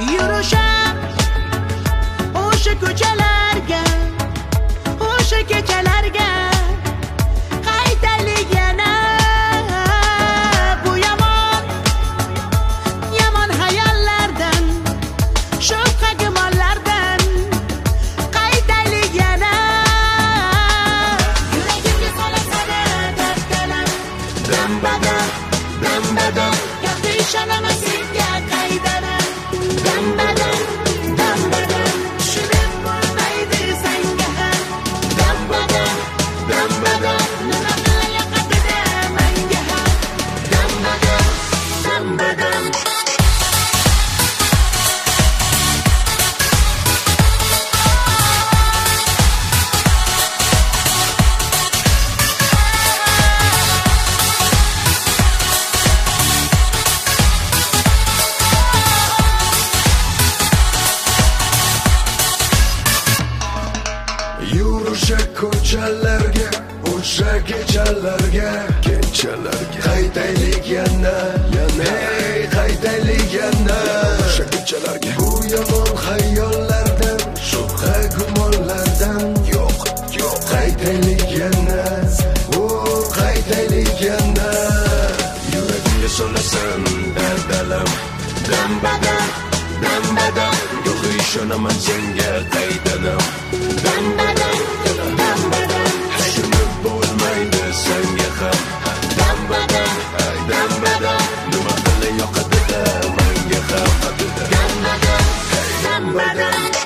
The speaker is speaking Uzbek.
yurishar o'sha ko'chalarga, o'sha kechalarga qaytaylik yana. Bu yomon yomon hayollardan, shubha gumonlardan qaytaylik yana. Yuragimga solasana darddalam, dam-badam, dam-badam, gapga ishonaman senga qaydaram. Dam-badam, dam-badam, tushunib bo'lmaydi senga ham. Dam-badam, dam-badam, nima qilay yoqadida menga ham. Dam-badam, dam-badam. Yurishar ko'chalarga, o'sha kechalarga, qaytaylik yana, ey qaytaylik yana. O'sha kechalarga, bu yomon hayollardan, shubha gumonlardan, yo'q, qaytaylik yana, qaytaylik yana. Yuragimga solasan dardalam, dam-badam, dam-badam, yo'q ishonaman senga qaytadan. Dam-badam, dam-badam, tushunib bo'lmaydi senga ham. Dam-badam, dam-badam, nima qilay yoqadida menga ham. Dam-badam, dam-badam.